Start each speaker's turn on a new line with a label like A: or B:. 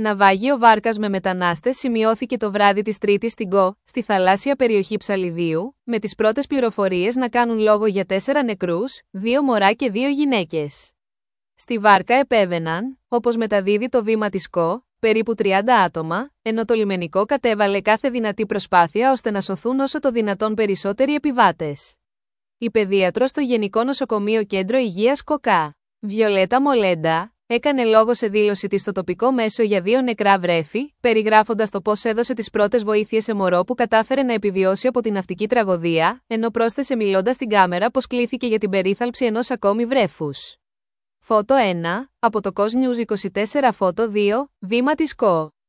A: Ναυάγιο βάρκας με μετανάστες σημειώθηκε το βράδυ της Τρίτης στην Κο, στη θαλάσσια περιοχή Ψαλιδίου, με τις πρώτες πληροφορίες να κάνουν λόγο για 4 νεκρούς, 2 μωρά και 2 γυναίκες. Στη βάρκα επέβαιναν, όπως μεταδίδει το βήμα της Κο, περίπου 30 άτομα, ενώ το λιμενικό κατέβαλε κάθε δυνατή προσπάθεια ώστε να σωθούν όσο το δυνατόν περισσότεροι επιβάτες. Η παιδίατρος στο Γενικό Νοσοκομείο Κέντρο Υγείας Κοκά, Βιολέτα Μολέντα, έκανε λόγο σε δήλωση της στο τοπικό μέσο για 2 νεκρά βρέφη, περιγράφοντας το πώς έδωσε τις πρώτες βοήθειες σε μωρό που κατάφερε να επιβιώσει από την ναυτική τραγωδία, ενώ πρόσθεσε μιλώντας στην κάμερα πως κλήθηκε για την περίθαλψη ενός ακόμη βρέφους. Φώτο 1, από το COS News 24. Φώτο 2, βήμα της ΚΟ.